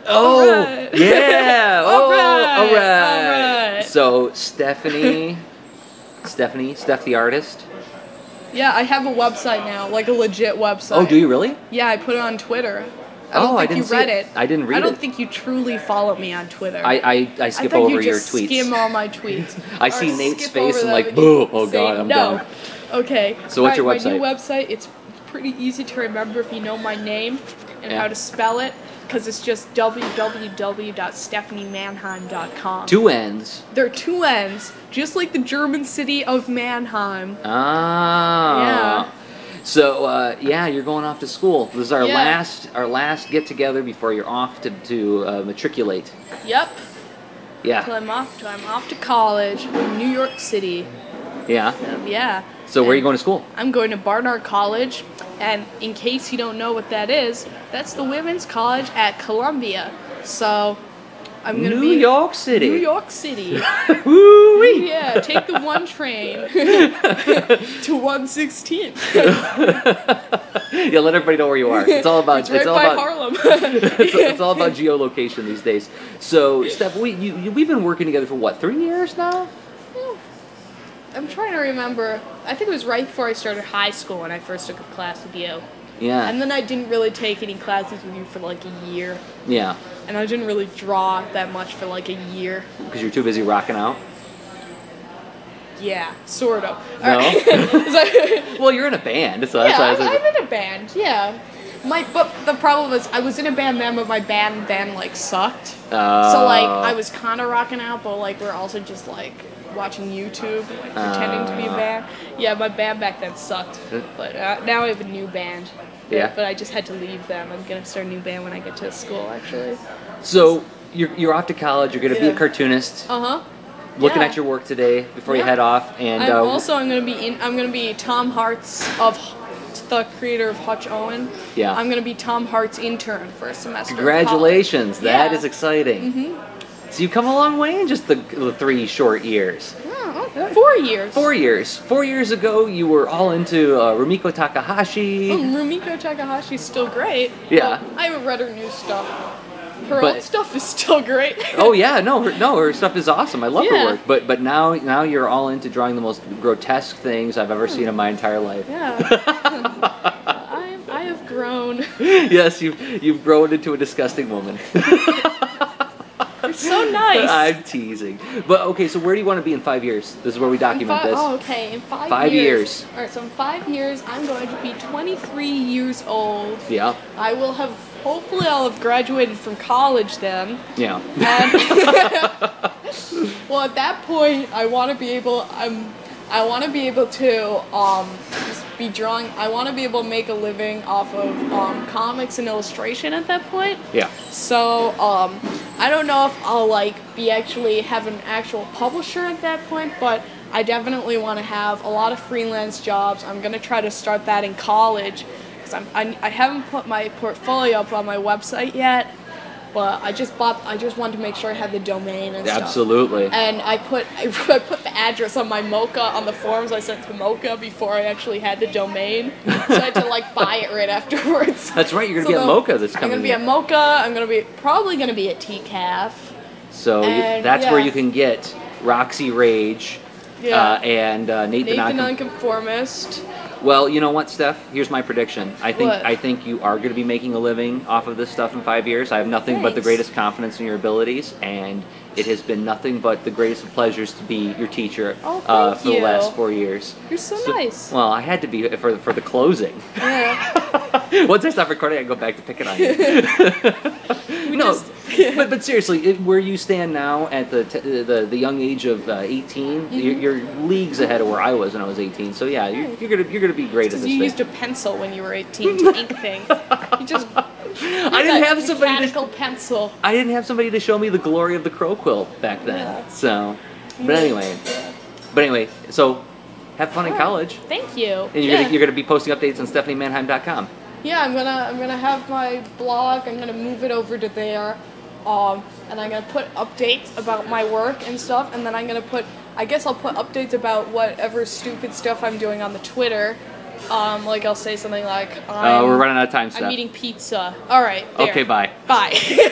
Oh, Alright. yeah. Oh, all right. Alright. So, Steph the artist. Yeah, I have a website now, like a legit website. Oh, do you really? Yeah, I put it on Twitter. I Oh, don't I think didn't you see read it. it. I didn't read I don't it. think you truly follow me on Twitter. I skip thought over you your just tweets. skim all my tweets. I Or see Nate's skip face over and them like, and boo, you oh say god, I'm no. done. Okay. So what's your My new website? website, it's pretty easy to remember if you know my name and Yeah. how to spell it, because it's just www.stephaniemanheim.com. 2 N's. There are 2 N's, just like the German city of Mannheim. Ah. Yeah. So yeah, you're going off to school. This is our Yeah. last get together before you're off to matriculate. Yep. Yeah. Till I'm off to college in New York City. Yeah. Yeah. So where are you And going to school? I'm going to Barnard College, and in case you don't know what that is, that's the women's college at Columbia. So I'm gonna New be York City. New York City. Woo-wee. Yeah, take the 1 train to 116. Yeah, let everybody know where you are. It's all about It's right all by about Harlem. it's all about geolocation these days. So, Steph, we've been working together for what, 3 years now? I'm trying to remember. I think it was right before I started high school when I first took a class with you. Yeah. And then I didn't really take any classes with you for like a year. Yeah. And I didn't really draw that much for like a year. Because you're too busy rocking out. Yeah, sort of. No? Alright. Well, you're in a band, so that's why I Yeah, was like, I'm in a band. Yeah. But the problem is, I was in a band then, but my band then like sucked. So like I was kind of rocking out, but like we're also just like watching YouTube, like pretending to be a band. Yeah, my band back then sucked, but now I have a new band. Yeah. But I just had to leave them. I'm gonna start a new band when I get to school, actually. So you're off to college. You're going to be a Yeah. cartoonist. Looking Yeah. at your work today before you Yeah. head off, and I'm gonna be Tom Hart's the creator of Hutch Owen. Yeah. I'm gonna be Tom Hart's intern for a semester. of congratulations. college. That Yeah. is exciting. So you've come a long way in just the 3 short years. Oh, 4 years. 4 years. 4 years ago, you were all into Rumiko Takahashi. Rumiko Takahashi's still great. Yeah. Well, I haven't read her new stuff. Her But- old stuff is still great. Oh yeah, her stuff is awesome. I love her Yeah. work. But now you're all into drawing the most grotesque things I've ever seen in my entire life. Yeah. I have grown. Yes, you've grown into a disgusting woman. You're so nice. I'm teasing. But okay, so where do you want to be in 5 years? This is where we document this. Oh, okay. In 5 5 years. All right, so in 5 years, I'm going to be 23 years old. Yeah. Hopefully I'll have graduated from college then. Yeah. And well, at that point, I want to be able to just be drawing. I want to be able to make a living off of comics and illustration at that point. Yeah. So I don't know if I'll like have an actual publisher at that point, but I definitely want to have a lot of freelance jobs. I'm gonna try to start that in college because I haven't put my portfolio up on my website yet. But I just wanted to make sure I had the domain and stuff. Absolutely. And I put the address on my Mocha on the forms I sent to Mocha before I actually had the domain. So I had to like buy it right afterwards. That's right. You're gonna be at Mocha this coming I'm gonna be year. at Mocha. I'm probably gonna be at TCAF. So And, that's yeah. where you can get Roxy Rage Yeah. and Nate the Nate the Nonconformist. Nonconformist. Well, you know what, Steph? Here's my prediction. I What? think you are going to be making a living off of this stuff in 5 years. I have nothing but the Thanks. greatest confidence in your abilities, and it has been nothing but the greatest of pleasures to be your teacher Oh, thank for the you. last 4 years. You're so nice. Well, I had to be for the closing. Yeah. Once I stop recording, I go back to picking on you. No, but seriously, where you stand now at the young age of 18, you're leagues ahead of where I was when I was 18. So yeah, you're gonna be great at Because this you thing. used a pencil when you were 18 to ink things. You just I didn't have somebody mechanical pencil. I didn't have somebody to show me the glory of the crow quill back then. Yeah. So, but anyway, so have fun in college, Thank you. and you're gonna be posting updates on StephanieMannheim.com. Yeah, I'm gonna have my blog. I'm gonna move it over to there, and I'm gonna put updates about my work and stuff. And then I'll put updates about whatever stupid stuff I'm doing on the Twitter. Like I'll say something like, We're running out of time, Steph. I'm eating pizza. All right. There. Okay, bye. Bye.